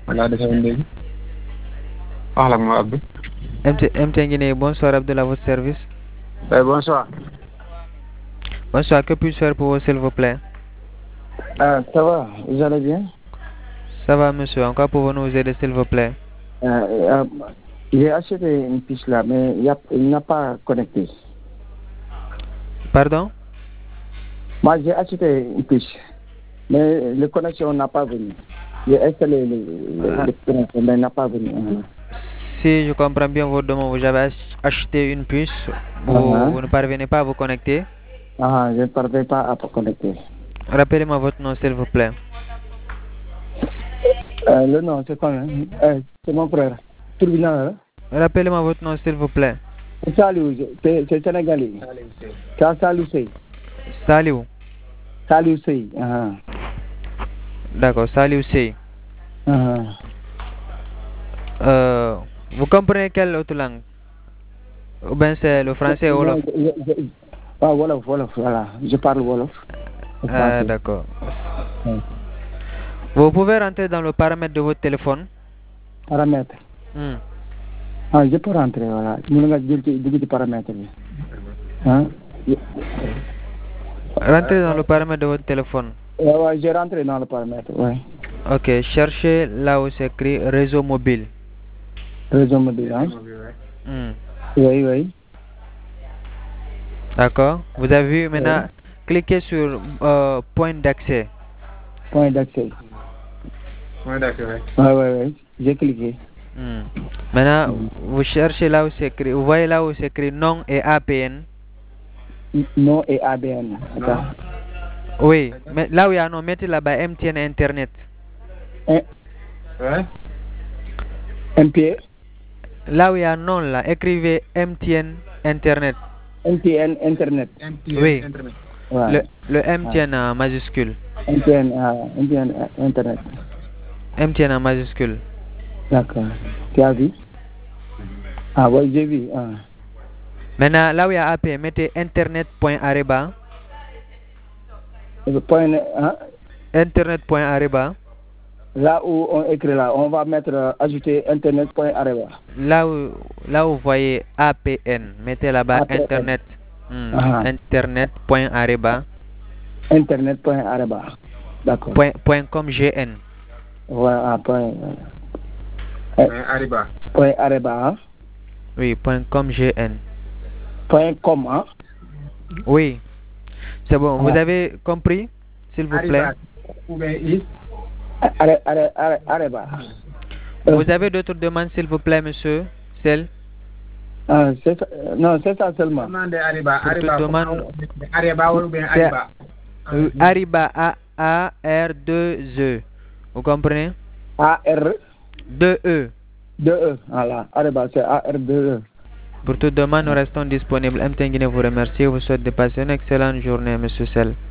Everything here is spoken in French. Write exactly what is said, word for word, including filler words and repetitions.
laa defoon léegi wax la ak ma Abdou. M T M T Guinée, bonsoir Abdou, à votre service. Eh, bonsoir. Bonsoir, que puis-je faire pour vous, s'il vous plaît? Ah, ça va, vous allez bien? Ça va, monsieur. Encore pouvons-nous vous aider, s'il vous plaît? Euh, euh, J'ai acheté une puce là, mais il y a- il n'a pas connecté. Pardon? Moi, j'ai acheté une puce, mais la connexion n'a pas venu. J'ai installé le, le, Ah. le connexion, mais il n'a pas venu. Ah. Si je comprends bien votre demande, vous avez ach- acheté une puce, vous, Uh-huh. vous ne parvenez pas à vous connecter. Ah, je ne parviens pas à connecter. Rappelez-moi votre nom, s'il vous plaît. Euh, le nom, c'est quoi hein? Euh, C'est mon frère. Tribunal, hein? Rappelez-moi votre nom, s'il vous plaît. C'est Salou, c'est c'est Sénégalais. C'est Salou Sey. Saliou. Salou Sey. Ah. D'accord, Saliou Sey. Ah. Euh, vous comprenez quelle autre langue? Ou bien c'est le français ou Wolof? Je- je- je- Ah, Wolof, Wolof, voilà. Je parle Wolof. Ah, Français. d'accord. Ouais. Vous pouvez rentrer dans le paramètre de votre téléphone. Paramètres. Hmm. Ah, je peux rentrer, voilà. Mën nga jël ci dugg ci paramètres bi. Hein? Rentrez dans le paramètre de votre téléphone. Ouais, ouais, j'ai rentré dans le paramètre, ouais. Ok, cherchez là où c'est écrit réseau mobile. Réseau mobile, hein? Hmm. Oui, oui. D'accord. Vous avez vu maintenant, cliquez sur euh, point d'accès. Point d'accès. Ouais, d'accord. Ouais. Ouais, ouais, ouais. J'ai cliqué. Hmm. Maintenant, vous cherchez là où c'est écrit, vous voyez là où c'est écrit nom et A P N. Nom et A B N. Attends. Oui, mais là où il y a un nom, mettez là-bas M T N Internet. Un- Ouais. M P, Là où il y a un nom là, écrivez M T N Internet. M T N Internet. M T N Oui. Internet. Ouais. Le, le M T N en majuscule. M T N, ah, M T N euh, Internet. M T N en majuscule. D'accord. Tu as vu? Ah, ouais, j'ai vu. Ah. Maintenant, là où il y a A P, mettez internet.areba. Le point, hein? Internet.areba. Là où on écrit là, on va mettre euh, ajouter internet.areba. Là où, là où vous voyez A P N, mettez là-bas A P N. internet. Hmm, Ah. Internet.areba. Internet.areba. D'accord. Point, point com gn. Ouais, ah, point, Ouais, Ariba. point areba, hein? Oui, point com gn. Point com, hein? Oui. C'est bon, vous Ah. avez compris, s'il vous plaît? Ariba. Ou bien I. Are, are, are, areba. Euh, Vous avez d'autres demandes, s'il vous plaît, monsieur? Celle? ah, c'est ça, euh, non, c'est ça seulement. Demande Ariba. Pour toute Ariba. demande- Ariba ou bien C'est- Ariba. Euh, Ariba, A A R deux E. Vous comprenez? A R deux E. deux E. Voilà, areba, c'est A R deux E. Pour toute demande, nous restons disponibles. M T N Guinée vous remercie et vous souhaite de passer une excellente journée, monsieur Sel.